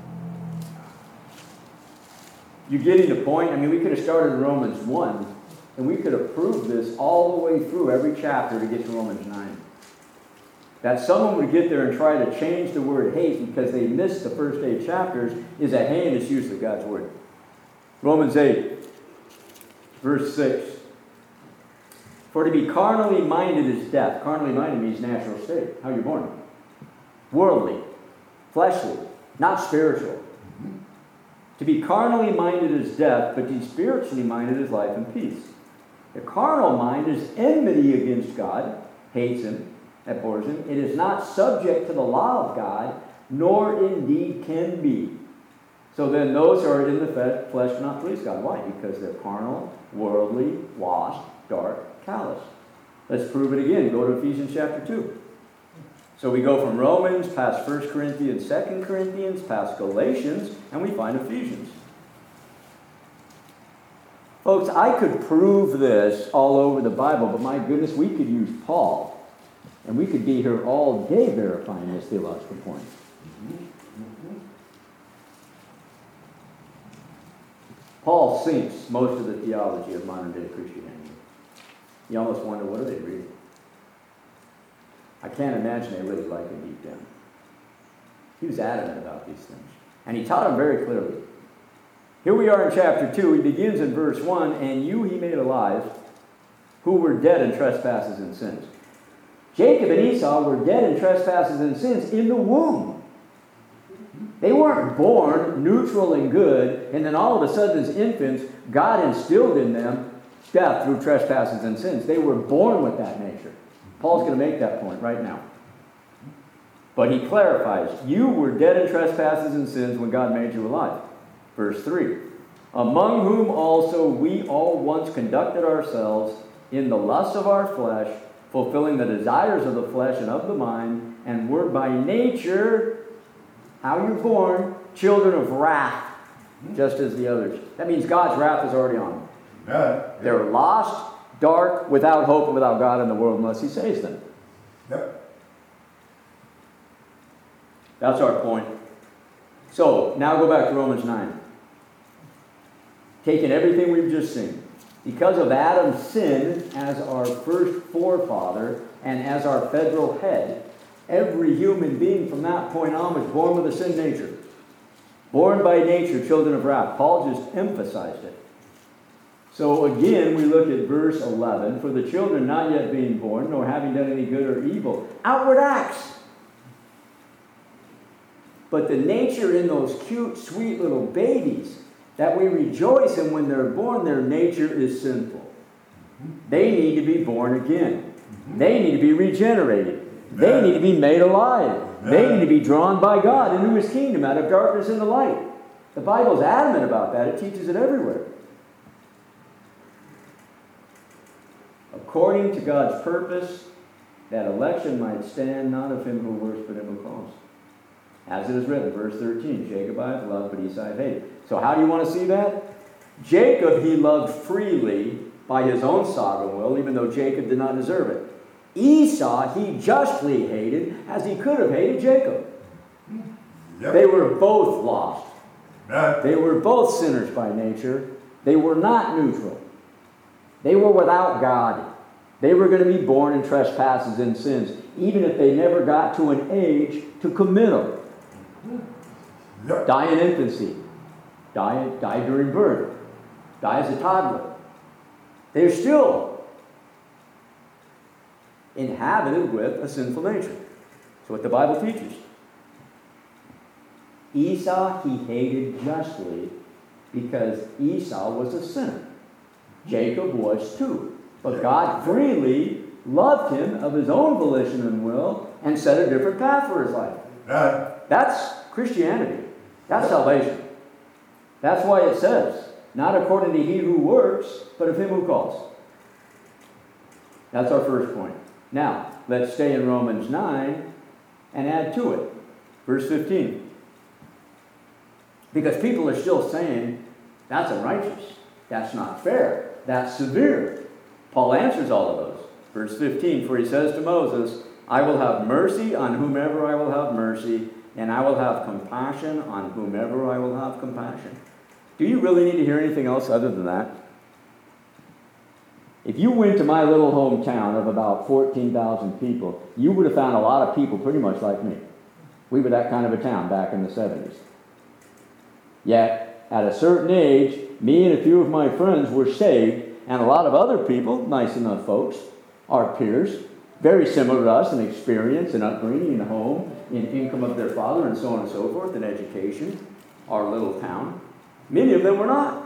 Speaker 1: You getting the point? I mean, we could have started in Romans one, and we could have proved this all the way through every chapter to get to Romans nine. That someone would get there and try to change the word hate because they missed the first eight chapters is a heinous use of God's word. Romans eight, verse six. For to be carnally minded is death. Carnally minded means natural state. How you're born. Worldly. Fleshly. Not spiritual. To be carnally minded is death, but to be spiritually minded is life and peace. The carnal mind is enmity against God, hates him, abhors him. It is not subject to the law of God, nor indeed can be. So then those who are in the flesh cannot please God. Why? Because they're carnal, worldly, washed, dark, callous. Let's prove it again. Go to Ephesians chapter two. So we go from Romans, past First Corinthians, Second Corinthians, past Galatians, and we find Ephesians. Folks, I could prove this all over the Bible, but my goodness, we could use Paul, and we could be here all day verifying this theological point. Paul sinks most of the theology of modern day Christianity. You almost wonder, what are they reading? I can't imagine they really like it deep down. He was adamant about these things. And he taught them very clearly. Here we are in chapter two. He begins in verse one, and you he made alive, who were dead in trespasses and sins. Jacob and Esau were dead in trespasses and sins in the womb. They weren't born neutral and good, and then all of a sudden as infants, God instilled in them death through trespasses and sins. They were born with that nature. Paul's going to make that point right now. But he clarifies, you were dead in trespasses and sins when God made you alive. Verse three, among whom also we all once conducted ourselves in the lust of our flesh, fulfilling the desires of the flesh and of the mind, and were by nature, how you're born, children of wrath, just as the others. That means God's wrath is already on them.
Speaker 2: Yeah.
Speaker 1: They're lost, dark, without hope, and without God in the world unless he saves them.
Speaker 2: Yep.
Speaker 1: That's our point. So, now go back to Romans nine. Taking everything we've just seen. Because of Adam's sin as our first forefather and as our federal head, every human being from that point on was born with a sin nature. Born by nature, children of wrath. Paul just emphasized it. So again, we look at verse eleven. For the children not yet being born, nor having done any good or evil. Outward acts. But the nature in those cute, sweet little babies that we rejoice in when they're born, their nature is sinful. They need to be born again. They need to be regenerated. They need to be made alive. They need to be drawn by God into his kingdom out of darkness into light. The Bible's adamant about that. It teaches it everywhere. According to God's purpose, that election might stand not of him who works, but him who calls. As it is written, verse thirteen, Jacob I have loved, but Esau I have hated. So how do you want to see that? Jacob he loved freely by his own sovereign will, even though Jacob did not deserve it. Esau he justly hated, as he could have hated Jacob. Yep. They were both lost. Yeah. They were both sinners by nature. They were not neutral. They were without God. They were going to be born in trespasses and sins, even if they never got to an age to commit them. Yep. Die in infancy. Die, die during birth. Die as a toddler. They're still inhabited with a sinful nature. That's what the Bible teaches. Esau he hated justly because Esau was a sinner. Jacob was too. But God freely loved him of his own volition and will and set a different path for his life. Right. That's Christianity. That's salvation. That's why it says, not according to he who works, but of him who calls. That's our first point. Now, let's stay in Romans nine and add to it. Verse fifteen. Because people are still saying, that's unrighteous. That's not fair. That's severe. Paul answers all of those. Verse fifteen, for he says to Moses, I will have mercy on whomever I will have mercy, and I will have compassion on whomever I will have compassion. Do you really need to hear anything else other than that? If you went to my little hometown of about fourteen thousand people, you would have found a lot of people pretty much like me. We were that kind of a town back in the seventies. Yet, at a certain age, me and a few of my friends were saved, and a lot of other people, nice enough folks, our peers, very similar to us in experience and upbringing in home, in income of their father, and so on and so forth, in education, our little town. Many of them were not.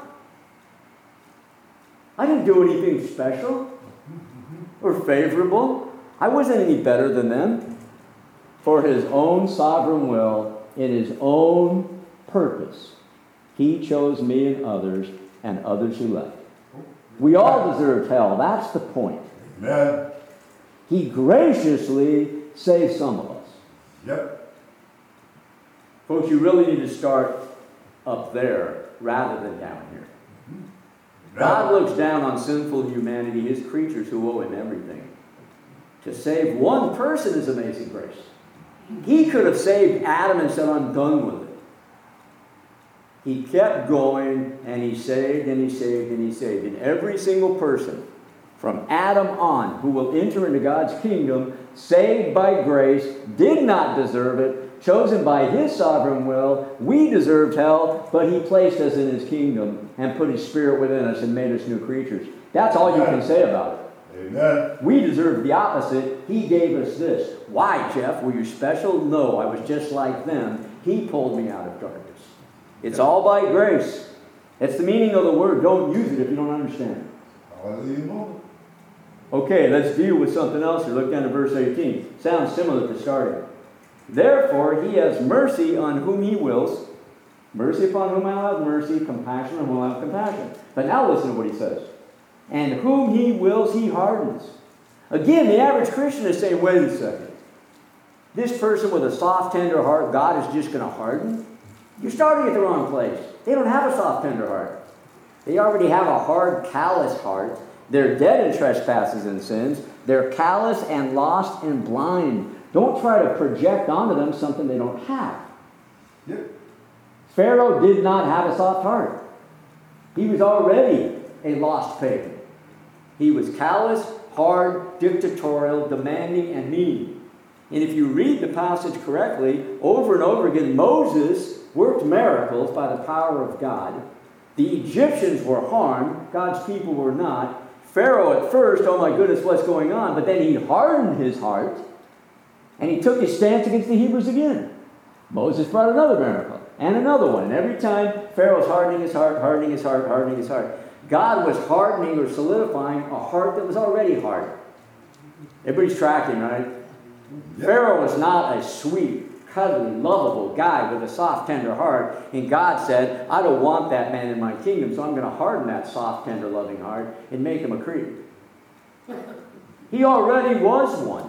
Speaker 1: I didn't do anything special or favorable. I wasn't any better than them. For his own sovereign will, in his own purpose, he chose me and others, and others he left. We all deserved hell. That's the point.
Speaker 2: Amen.
Speaker 1: He graciously saved some of us.
Speaker 2: Yep.
Speaker 1: Folks, you really need to start up there rather than down here. Mm-hmm. God looks down on sinful humanity, his creatures who owe him everything. To save one person is amazing grace. He could have saved Adam and said, I'm done with it. He kept going, and he saved, and he saved, and he saved. And every single person, from Adam on, who will enter into God's kingdom, saved by grace, did not deserve it, chosen by his sovereign will. We deserved hell, but he placed us in his kingdom and put his spirit within us and made us new creatures. That's all you can say about it.
Speaker 2: Amen.
Speaker 1: We deserved the opposite. He gave us this. Why, Jeff? Were you special? No, I was just like them. He pulled me out of darkness. It's all by grace. That's the meaning of the word. Don't use it if you don't understand it.
Speaker 2: Hallelujah.
Speaker 1: Okay, let's deal with something else here. Look down to verse eighteen. Sounds similar to starting. Therefore, he has mercy on whom he wills. Mercy upon whom I have mercy. Compassion on whom I have compassion. But now listen to what he says. And whom he wills, he hardens. Again, the average Christian is saying, wait a second. This person with a soft, tender heart, God is just going to harden? You're starting at the wrong place. They don't have a soft, tender heart. They already have a hard, callous heart. They're dead in trespasses and sins. They're callous and lost and blind. Don't try to project onto them something they don't have.
Speaker 2: Yep.
Speaker 1: Pharaoh did not have a soft heart. He was already a lost pagan. He was callous, hard, dictatorial, demanding, and mean. And if you read the passage correctly, over and over again, Moses worked miracles by the power of God. The Egyptians were harmed. God's people were not. Pharaoh at first, oh my goodness, what's going on? But then he hardened his heart, and he took his stance against the Hebrews again. Moses brought another miracle, and another one. And every time, Pharaoh's hardening his heart, hardening his heart, hardening his heart. God was hardening or solidifying a heart that was already hard. Everybody's tracking, right?
Speaker 2: Yep.
Speaker 1: Pharaoh was not a sweet, cuddly, lovable guy with a soft, tender heart. And God said, I don't want that man in my kingdom, so I'm going to harden that soft, tender, loving heart and make him a creep. He already was one.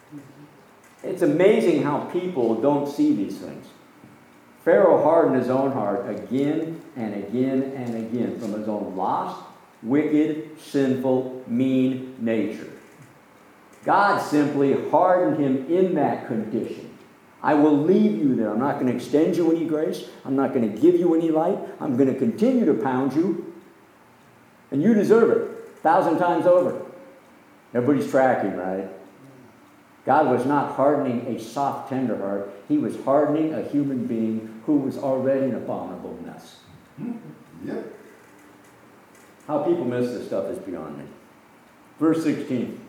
Speaker 1: It's amazing how people don't see these things. Pharaoh hardened his own heart again and again and again from his own lost, wicked, sinful, mean nature. God simply hardened him in that condition. I will leave you there. I'm not going to extend you any grace. I'm not going to give you any light. I'm going to continue to pound you. And you deserve it a thousand times over. Everybody's tracking, right? God was not hardening a soft, tender heart. He was hardening a human being who was already an abominable mess.
Speaker 2: Yep.
Speaker 1: How people miss this stuff is beyond me. Verse sixteen.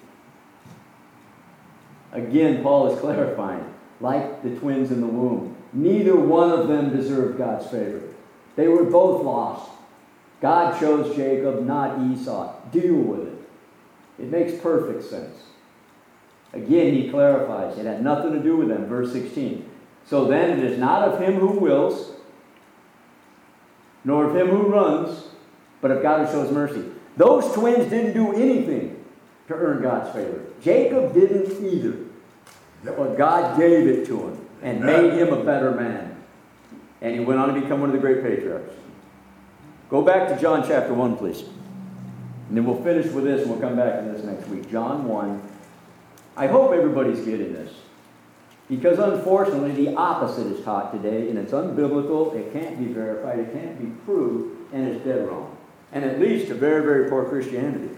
Speaker 1: Again, Paul is clarifying. Like the twins in the womb, neither one of them deserved God's favor. They were both lost. God chose Jacob, not Esau. Deal with it. It makes perfect sense. Again, he clarifies. It had nothing to do with them. Verse sixteen. So then it is not of him who wills, nor of him who runs, but of God who shows mercy. Those twins didn't do anything to earn God's favor. Jacob didn't either.
Speaker 2: Yep.
Speaker 1: But God gave it to him and
Speaker 2: Amen.
Speaker 1: made him a better man. And he went on to become one of the great patriarchs. Go back to John chapter one, please. And then we'll finish with this and we'll come back to this next week. John one. I hope everybody's getting this. Because unfortunately, the opposite is taught today, and it's unbiblical, it can't be verified, it can't be proved, and it's dead wrong. And it leads to very, very poor Christianity.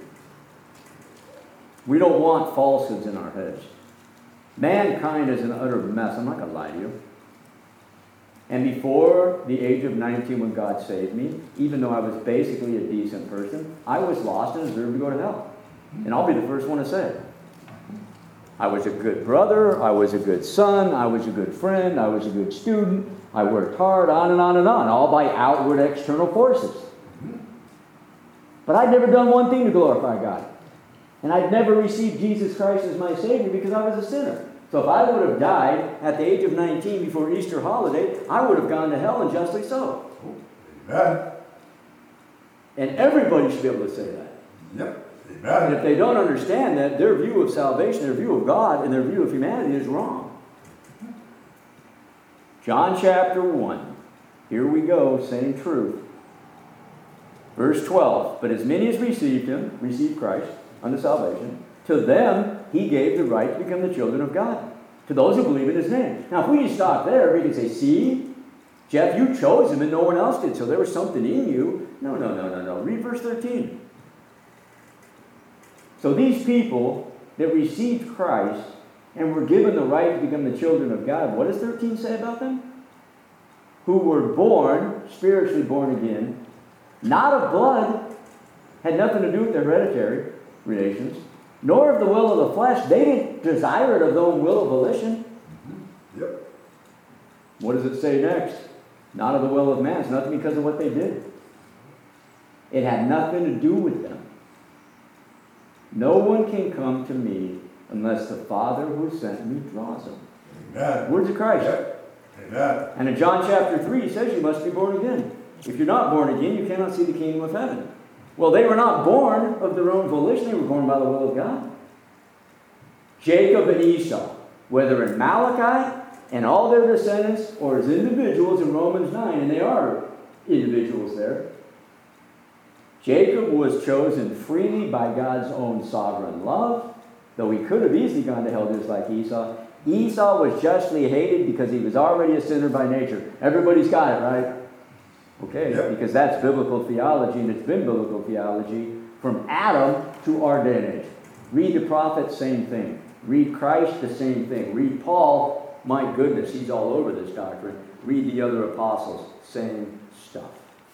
Speaker 1: We don't want falsehoods in our heads. Mankind is an utter mess. I'm not going to lie to you. And before the age of nineteen, when God saved me, even though I was basically a decent person, I was lost and deserved to go to hell. And I'll be the first one to say it. I was a good brother, I was a good son, I was a good friend, I was a good student, I worked hard, on and on and on, all by outward external forces. But I'd never done one thing to glorify God. And I'd never received Jesus Christ as my Savior because I was a sinner. So if I would have died at the age of nineteen before Easter holiday, I would have gone to hell, and justly so.
Speaker 2: Amen.
Speaker 1: And everybody should be able to say that.
Speaker 2: Yep.
Speaker 1: And
Speaker 2: Amen.
Speaker 1: if they don't understand that, their view of salvation, their view of God, and their view of humanity is wrong. John chapter one. Here we go, same truth. Verse twelve. But as many as received him, received Christ unto salvation, to them he gave the right to become the children of God. To those who believe in his name. Now if we just stop there, we can say, see, Jeff, you chose him and no one else did, so there was something in you. No, no, no, no, no. Read verse thirteen. So these people that received Christ and were given the right to become the children of God, what does thirteen say about them? Who were born, spiritually born again, not of blood, had nothing to do with their hereditary relations, nor of the will of the flesh. They didn't desire it of their own will of volition.
Speaker 2: Mm-hmm. Yep.
Speaker 1: What does it say next? Not of the will of man. It's nothing because of what they did. It had nothing to do with them. No one can come to me unless the Father who sent me draws them.
Speaker 2: Amen.
Speaker 1: Words of Christ.
Speaker 2: Yep. Amen.
Speaker 1: And in John chapter three, he says you must be born again. If you're not born again, you cannot see the kingdom of heaven. Well, they were not born of their own volition. They were born by the will of God. Jacob and Esau, whether in Malachi and all their descendants or as individuals in Romans nine, and they are individuals there, Jacob was chosen freely by God's own sovereign love, though he could have easily gone to hell just like Esau. Esau was justly hated because he was already a sinner by nature. Everybody's got it, right? Okay,
Speaker 2: Yep.
Speaker 1: because that's biblical theology, and it's been biblical theology from Adam to our day and age. Read the prophets, same thing. Read Christ, the same thing. Read Paul, my goodness, he's all over this doctrine. Read the other apostles, same stuff.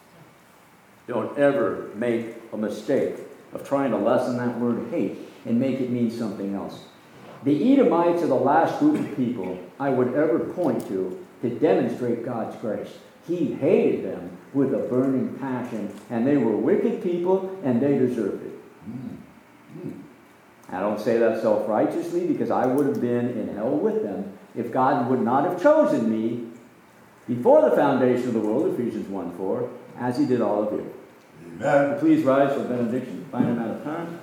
Speaker 1: Don't ever make a mistake of trying to lessen that word hate and make it mean something else. The Edomites are the last group of people I would ever point to to demonstrate God's grace. He hated them with a burning passion, and they were wicked people, and they deserved it.
Speaker 2: Mm-hmm.
Speaker 1: I don't say that self-righteously because I would have been in hell with them if God would not have chosen me before the foundation of the world, Ephesians one four, as he did all of you.
Speaker 2: Amen.
Speaker 1: Please rise for benediction. Find him out of time.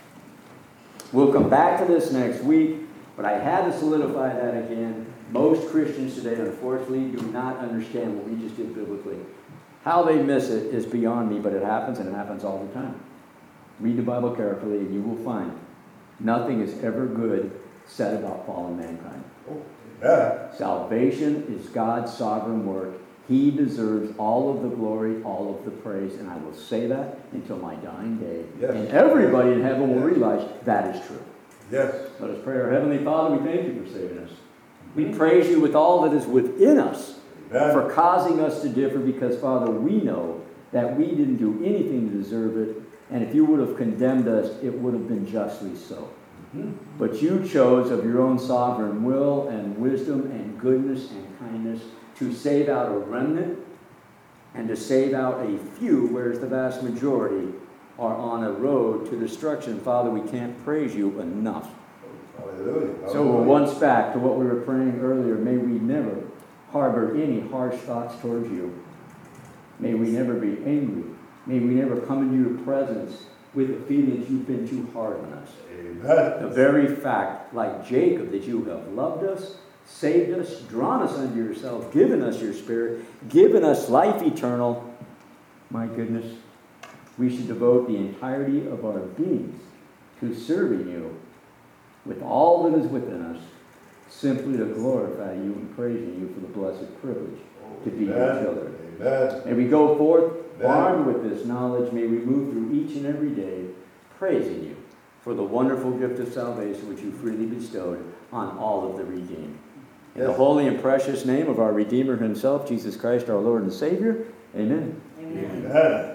Speaker 1: We'll come back to this next week, but I had to solidify that again. Most Christians today, unfortunately, do not understand what we just did biblically. How they miss it is beyond me, but it happens, and it happens all the time. Read the Bible carefully, and you will find nothing is ever good said about fallen mankind.
Speaker 2: Oh, amen.
Speaker 1: Salvation is God's sovereign work. He deserves all of the glory, all of the praise, and I will say that until my dying day.
Speaker 2: Yes.
Speaker 1: And everybody in heaven will
Speaker 2: Yes.
Speaker 1: realize that is true.
Speaker 2: Yes.
Speaker 1: Let us pray. Our Heavenly Father, we thank you for saving us. We praise you with all that is within us
Speaker 2: Amen.
Speaker 1: for causing us to differ because, Father, we know that we didn't do anything to deserve it, and if you would have condemned us, it would have been justly so.
Speaker 2: Mm-hmm.
Speaker 1: But you chose of your own sovereign will and wisdom and goodness and kindness to save out a remnant and to save out a few, whereas the vast majority are on a road to destruction. Father, we can't praise you enough.
Speaker 2: Hallelujah.
Speaker 1: So we're once back to what we were praying earlier. May we never harbor any harsh thoughts towards you. May we never be angry. May we never come into your presence with the feelings you've been too hard on us.
Speaker 2: Amen.
Speaker 1: The very fact, like Jacob, that you have loved us, saved us, drawn us unto yourself, given us your Spirit, given us life eternal. My goodness, we should devote the entirety of our beings to serving you with all that is within us, simply to glorify you and praising you for the blessed privilege to be your
Speaker 2: Amen.
Speaker 1: children.
Speaker 2: Amen.
Speaker 1: May we go forth
Speaker 2: Amen.
Speaker 1: armed with this knowledge. May we move through each and every day praising you for the wonderful gift of salvation which you freely bestowed on all of the redeemed. In the
Speaker 2: Yes.
Speaker 1: holy and precious name of our Redeemer himself, Jesus Christ, our Lord and Savior, amen.
Speaker 3: Amen.
Speaker 2: Amen.